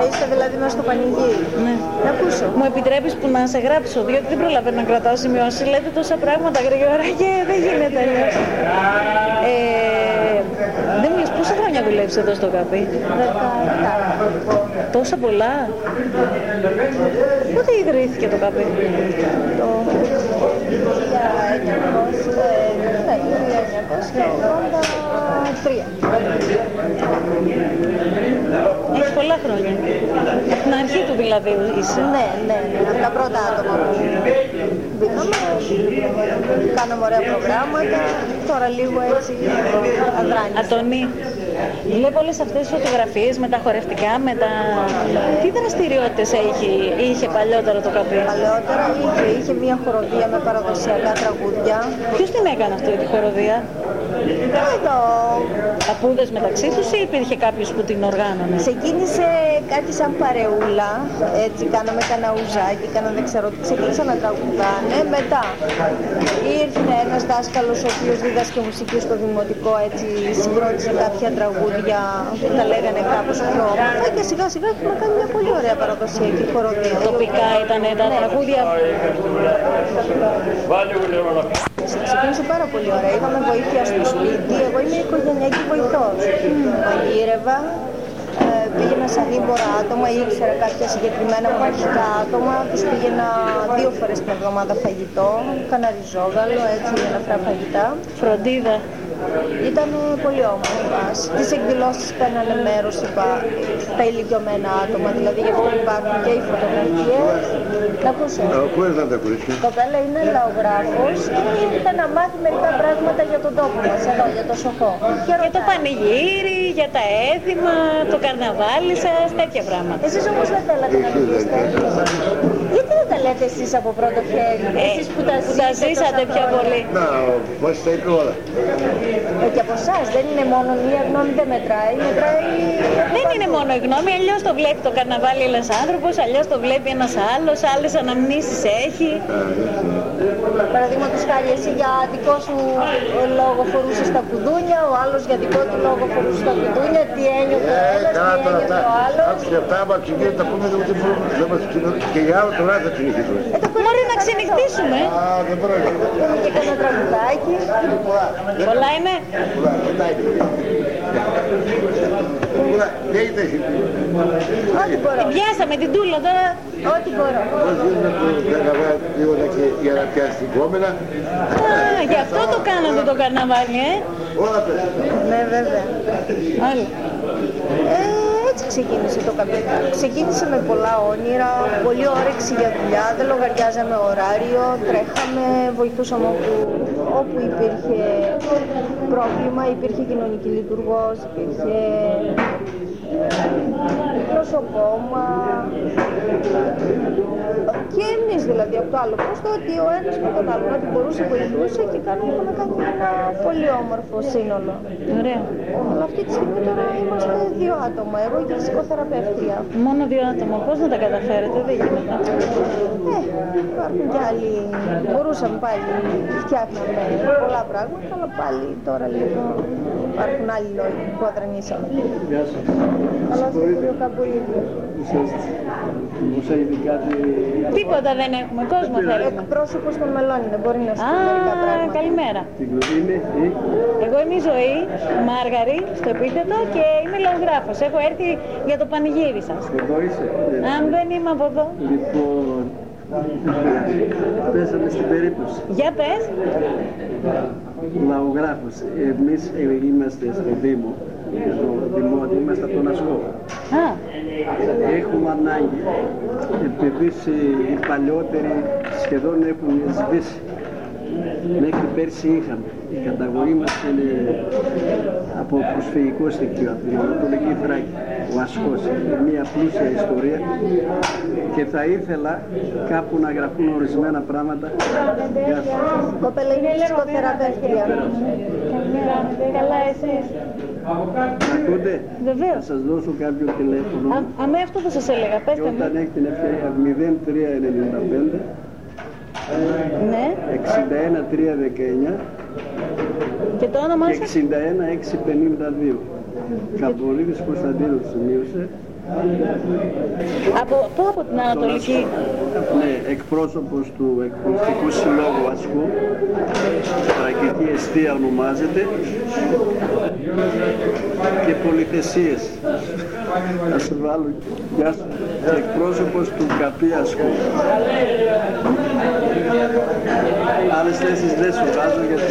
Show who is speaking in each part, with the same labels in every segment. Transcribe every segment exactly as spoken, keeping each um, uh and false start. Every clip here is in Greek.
Speaker 1: Είστε δηλαδή μέσα στο πανηγύρι.
Speaker 2: Ναι.
Speaker 1: Να ακούσω.
Speaker 2: Μου επιτρέπεις που να σε γράψω, διότι δεν προλαβαίνω να κρατάω σημειώσεις. Λέτε τόσα πράγματα γρήγορα και δεν γίνεται αλλιώς. Ε, δεν μου λες πόσα χρόνια δουλεύεις εδώ στο ΚΑΠΗ?
Speaker 1: δεκαεπτά.
Speaker 2: Τόσα πολλά. Πότε ιδρύθηκε το ΚΑΠΗ?
Speaker 1: Το χίλια εννιακόσια ογδόντα τρία.
Speaker 2: Έχεις πολλά χρόνια. Από την αρχή του δηλαδή είσαι.
Speaker 1: Ναι, ναι, ναι. Από τα πρώτα άτομα που μπήκαμε, κάναμε ωραία προγράμματα, τώρα λίγο έτσι αδράνειες.
Speaker 2: Ατονή. Βλέπω όλες αυτές τις φωτογραφίες με τα χορευτικά, με τα... Τι δραστηριότητες είχε, είχε παλιότερα το ΚΑΠΗ?
Speaker 1: Παλαιότερα είχε, είχε μια χοροδία με παραδοσιακά τραγούδια.
Speaker 2: Ποιος την έκανε αυτή τη χοροδία?
Speaker 1: Εδώ.
Speaker 2: Παππούδες μεταξύ τους ή υπήρχε κάποιος που την οργάνωνε?
Speaker 1: Ξεκίνησε κάτι σαν παρεούλα, έτσι κάναμε κανένα ουζάκι, κάναμε δεν ξέρω τι, ξεκίνησαν να τραγουδάνε. Μετά ήρθε ένας δάσκαλος ο οποίος δίδασκε μουσική στο δημοτικό, έτσι συγκρότησε κάποια τραγούδια που τα λέγανε κάπως πιο όμορφα και σιγά σιγά έχουμε κάνει μια πολύ ωραία παραδοσιακή χοροδία.
Speaker 2: Τοπικά ήταν τα
Speaker 1: ναι.
Speaker 2: τραγούδια.
Speaker 1: Ξεκίνησε πάρα πολύ ωραία. Είχαμε βοήθεια στο σπίτι. Εγώ είμαι οικογενειακή βοηθός. Μαγείρευα, ε, πήγαινα σαν ήμπορα άτομα, ήξερα κάποια συγκεκριμένα μοναχικά άτομα, τους πήγαινα δύο φορές την εβδομάδα φαγητό, κάνα ριζόγαλο, έτσι ελαφρά φαγητά.
Speaker 2: Φροντίδα.
Speaker 1: Ήταν πολύ όμορφα. Στις εκδηλώσεις παίρνανε μέρος τα ηλικιωμένα άτομα, δηλαδή γι' αυτό υπάρχουν και οι φωτογραφίες. Να ακούσω. Η κοπέλα είναι λαογράφος και ήρθε να μάθει μερικά πράγματα για τον τόπο μας, εδώ, για το Σοχό.
Speaker 2: Για το πανηγύρι, για τα έθιμα, το καρναβάλι σας, τέτοια πράγματα.
Speaker 1: Εσείς όμως δεν θέλατε να μιλήσετε. Γιατί δεν τα λέτε εσείς από πρώτο χέρι,
Speaker 2: ε,
Speaker 1: εσείς που τα,
Speaker 2: που τα ζήσατε πιο πολύ?
Speaker 3: Να, πώς τα είπε όλα.
Speaker 1: Ε, και από εσάς δεν είναι μόνο μία γνώμη, δεν μετράει, μετράει...
Speaker 2: Δεν είναι μόνο η γνώμη, αλλιώς το βλέπει το καρναβάλι ένας άνθρωπος, αλλιώς το βλέπει ένας άλλος, άλλες αναμνήσεις έχει.
Speaker 1: Παραδείγματος χάρη, εσύ για δικό σου λόγο φορούσες τα κουδούνια, ο άλλος για δικό του λόγο φορούσε τα κουδούνια, τι ένιωθε ο ένας, τι ένιωθε ο άλλος.
Speaker 3: Άκουσε αυτά, άμα ξεκίνησε τα πούμε δεν μπορούμε και για άλλο τώρα θα συνεχίσουμε.
Speaker 2: Μπορεί να ξενυχτήσουμε.
Speaker 3: Α, δεν πρόκειται.
Speaker 1: Και κάνα τραγουδάκι.
Speaker 2: Πολλά είναι.
Speaker 3: Λέγεται εσύ.
Speaker 1: Ό,τι μπορώ.
Speaker 2: Την πιάσαμε την τούλα τώρα.
Speaker 1: Ό,τι μπορώ.
Speaker 3: Πώς γίνεται που δεν καβάει λίγο και για να πιάσει την κόμενα.
Speaker 2: Α, γι' αυτό το κάνατε το καρναβάλι, ε.
Speaker 3: Όλα πες.
Speaker 1: Ναι, βέβαια.
Speaker 2: Όλα.
Speaker 1: Ε, έτσι ξεκίνησε το ΚΑΠΗ. Ξεκίνησε με πολλά όνειρα, πολλή όρεξη για δουλειά, δεν λογαριάζαμε ωράριο, τρέχαμε, βοηθούσαμε όπου, όπου υπήρχε πρόβλημα, υπήρχε κοινωνική λειτουργός, υπήρχε προσωπώμα και εμείς δηλαδή από το άλλο προς το ότι ο ένας με τον άλλον ότι μπορούσε βοηθούσε και κάνουμε κάνει ένα πολύ όμορφο σύνολο.
Speaker 2: Ωραία.
Speaker 1: Αλλά αυτή τη στιγμή τώρα είμαστε δύο άτομα, εγώ και ψυχοθεραπεύτρια.
Speaker 2: Μόνο δύο άτομα, πώς να τα καταφέρετε, δεν γίνεται.
Speaker 1: Ε, υπάρχουν και άλλοι, μπορούσαμε πάλι, φτιάχναμε πολλά πράγματα, αλλά πάλι τώρα λίγο υπάρχουν άλλοι λόγοι που αδρανίσαμε.
Speaker 4: Γεια σας.
Speaker 1: Αλλά στο κύριο Καμπουλίδη.
Speaker 4: Μου είδε κάτι...
Speaker 2: Τίποτα δεν έχουμε, κόσμο θέλουμε.
Speaker 1: Εκπρόσωπος των μελών είναι, μπορεί να σου πει μερικά
Speaker 2: Α,
Speaker 1: πράγματα.
Speaker 2: καλημέρα.
Speaker 4: Είναι η...
Speaker 2: Εγώ είμαι η Ζωή, Μάργαρη, στο επίθετο και είμαι λαογράφος. Έχω έρθει για το πανηγύρι σας.
Speaker 4: Εδώ είσαι.
Speaker 2: Αν δεν είμαι από εδώ.
Speaker 4: Λοιπόν... Πέσαμε στην περίπτωση.
Speaker 2: Για πες.
Speaker 4: Λαογράφος. Εμείς είμαστε στο Δήμο. Στο Δημότιο, είμαστε από τον Ασκό.
Speaker 2: Α.
Speaker 4: Έχουμε ανάγκη, επειδή οι παλιότεροι σχεδόν έχουν σβήσει. Μέχρι πέρσι είχαμε. Η καταγωγή μας είναι από προσφυγικό στοιχείο, από την Ανατολική Θράκη. Ο Ασκός είναι μια πλούσια ιστορία και θα ήθελα κάπου να γραφούν ορισμένα πράγματα.
Speaker 1: Κοπέλα είναι ψυχοθεραπεύτρια.
Speaker 2: Καλά εσείς.
Speaker 4: Ακούτε,
Speaker 2: Βεβαίως.
Speaker 4: θα σας δώσω κάποιο τηλέφωνο.
Speaker 2: Α, αμέ αυτό θα σας έλεγα,
Speaker 4: Και
Speaker 2: πέστε μου.
Speaker 4: όταν έχει την ευκαιρία μηδέν τρία ενενήντα πέντε
Speaker 2: Ναι.
Speaker 4: εξήντα ένα τρία δεκαεννιά
Speaker 2: Και το όνομά
Speaker 4: και
Speaker 2: σας.
Speaker 4: εξήντα ένα έξι πενήντα δύο. Καμπολίδης Κωνσταντίνος σημείωσε.
Speaker 2: Από πού, από την Ανατολική?
Speaker 4: Ναι, εκπρόσωπος του Εκπαιδευτικού Συλλόγου Ασκού, Θρακική Εστία ονομάζεται, και πολυθεσίες. Να σε βάλω, γεια σου. Και εκπρόσωπος του ΚΑΠΗ Ασκού. Άλλες θέσεις δεν σου βάζω γιατί...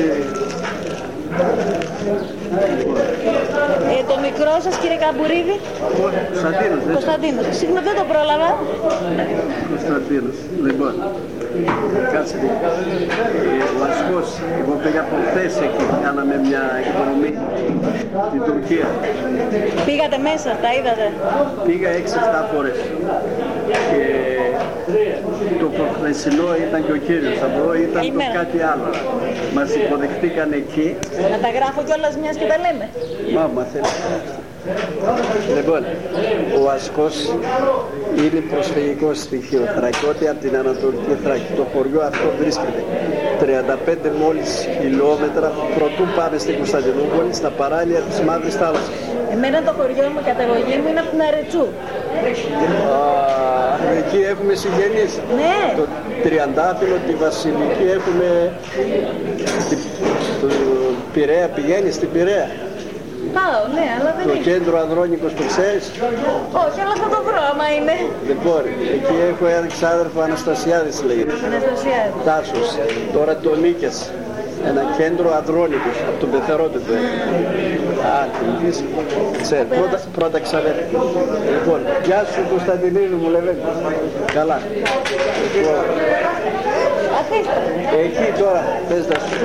Speaker 2: Ε, το μικρό σας, κύριε Καμπουρίδη?
Speaker 4: Κωνσταντίνος, δεν
Speaker 2: Κωνσταντίνος. Συγγνώμη, δεν το πρόλαβα.
Speaker 4: Κωνσταντίνος. Λοιπόν, κάτσε λίγο. Ο Ασκός, εγώ πήγα προχθές εκεί, κάναμε μια εκδρομή στην Τουρκία.
Speaker 2: Πήγατε μέσα, τα είδατε?
Speaker 4: Πήγα έξι εφτά φορές. Και το προχθεσινό ήταν και ο κύριος, αυτό ήταν το κάτι άλλο. Μας υποδεχτήκαν εκεί.
Speaker 2: Να τα γράφω κιόλας μιας και τα λέμε.
Speaker 4: Μα, μα θέλει. Λοιπόν, ο Ασκός είναι προσφυγικό στοιχείο Θρακιώτη από την Ανατολική Θράκη. Το χωριό αυτό βρίσκεται τριάντα πέντε μόλις χιλιόμετρα προτού πάμε στην Κωνσταντινούπολη, στα παράλια της Μαύρης Θάλασσας.
Speaker 2: Εμένα το χωριό μου, η καταγωγή μου είναι από την Αρετσού.
Speaker 4: Α, εκεί έχουμε συγγενείς.
Speaker 2: Ναι.
Speaker 4: Το Τριαντάφυλλο, τη Βασιλική έχουμε. Το Πειραιά, πηγαίνει στην Πειραιά.
Speaker 2: Πάω, ναι, αλλά δεν
Speaker 4: Το
Speaker 2: είναι.
Speaker 4: κέντρο Ανδρώνικος το ξέρεις?
Speaker 2: Όχι, αλλά θα το βρω άμα είναι.
Speaker 4: Λοιπόν, εκεί έχω έναν ξάδερφο, Αναστασιάδης λέγεται.
Speaker 2: Αναστασιάδη.
Speaker 4: Τάσος, τώρα το Νίκες. Ένα κέντρο Ανδρώνικος, από τον πεθερό του. Α, την πεις. Ξέρεις, πρώτα, πρώτα ξαδέρφη. Λοιπόν, γεια σου Κωνσταντινίδου μου λέμε. Καλά. Λοιπόν, εκεί τώρα, πες να σου.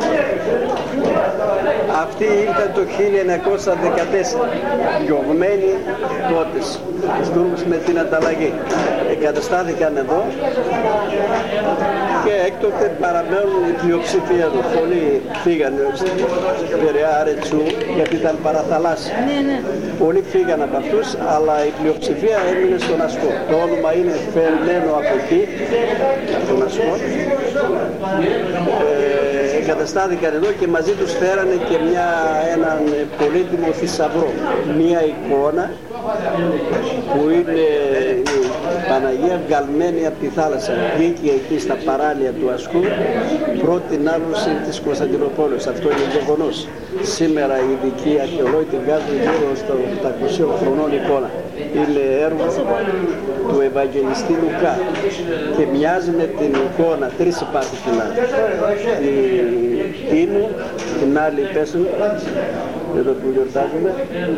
Speaker 4: Αυτή ήταν το χίλια εννιακόσια δεκατέσσερα, διωγμένοι τότε, τους Τούρκους με την ανταλλαγή. Εγκαταστάθηκαν εδώ και έκτοτε παραμένουν η πλειοψηφία εδώ. Πολλοί φύγανε στην Πειραιά, Αρετσού, γιατί ήταν παραθαλάσσια.
Speaker 2: Ναι, ναι.
Speaker 4: Πολλοί φύγανε από αυτούς, αλλά η πλειοψηφία έμεινε στον Ασκό. Το όνομα είναι φερμένο από εκεί, από τον Ασκό. Ε, εγκαταστάθηκαν εδώ και μαζί τους φέρανε και μια, έναν πολύτιμο θησαυρό. Μια εικόνα που είναι η Παναγία βγαλμένη από τη θάλασσα. Βγήκε εκεί στα παράλια του Ασκού πρώτη ναύωση της Κωνσταντινούπολης. Αυτό είναι γεγονός. Σήμερα οι ειδικοί αρχαιολόγοι την βγάζουν γύρω στο οκτακόσια χρονών εικόνα. Είναι έργο του Ευαγγελιστή Λουκά και μοιάζει με την εικόνα. Τρεις υπάρχουν στην άλλη. Την Ίνου, την άλλη πέσουν, εδώ που γιορτάζουμε.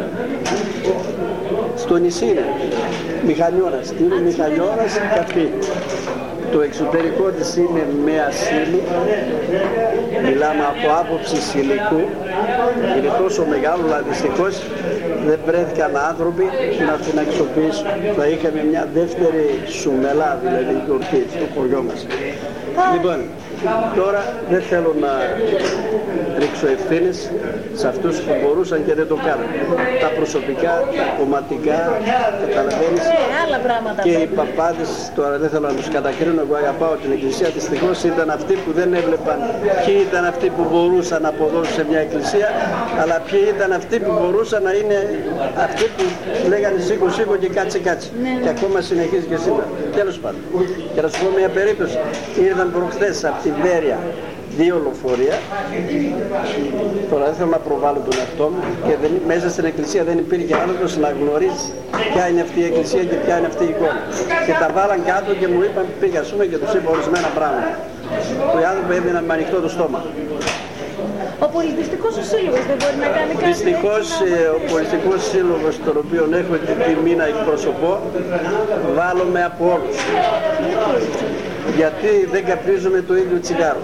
Speaker 4: Στο νησί είναι Μηχανιώνας, τι είναι Μηχανιώνας καφή. Το εξωτερικό της είναι με ασύλη, μιλάμε από άποψη υλικού, είναι τόσο μεγάλο, αλλά δυστυχώς δεν βρέθηκαν άνθρωποι να την αξιοποιήσουν. Θα είχαμε μια δεύτερη σουμελά, δηλαδή γιορτή στο χωριό μας. Λοιπόν, τώρα δεν θέλω να ρίξω ευθύνες σε αυτούς που μπορούσαν και δεν το κάνουν. Τα προσωπικά, τα κομματικά, καταλαβαίνεις.
Speaker 2: Ναι, άλλα πράγματα.
Speaker 4: Και οι παπάδες, τώρα δεν θέλω να τους κατακρίνω, εγώ αγαπάω την εκκλησία, δυστυχώς ήταν αυτοί που δεν έβλεπαν ποιοι ήταν αυτοί που μπορούσαν να αποδώσουν σε μια εκκλησία, αλλά ποιοι ήταν αυτοί που μπορούσαν να είναι αυτοί που λέγανε σήκω σήκω και κάτσε κάτσε.
Speaker 2: Ναι.
Speaker 4: Και ακόμα συνεχίζει και σήμερα. Τέλος πάντων. Και να σου πω μια περίπτωση. Ήρθαν προχθές από τη Βέρεια δύο λεωφορεία. Τώρα δεν θέλω να προβάλλω τον εαυτό μου και δεν, μέσα στην εκκλησία δεν υπήρχε άνθρωπος να γνωρίζει ποια είναι αυτή η εκκλησία και ποια είναι αυτή η εικόνα. Και τα βάλαν κάτω και μου είπαν, πήγα σούμε και τους είπα ορισμένα πράγματα. Το άνθρωπο έμεινε με ανοιχτό το στόμα.
Speaker 2: Ο πολιτιστικός σύλλογος δεν μπορεί να κάνει κάτι?
Speaker 4: Δυστυχώς ο πολιτιστικός σύλλογος, τον οποίο έχω την τιμή να εκπροσωπώ, βάλλομαι από όλους. Γιατί δεν καπνίζουμε το ίδιο τσιγάρο.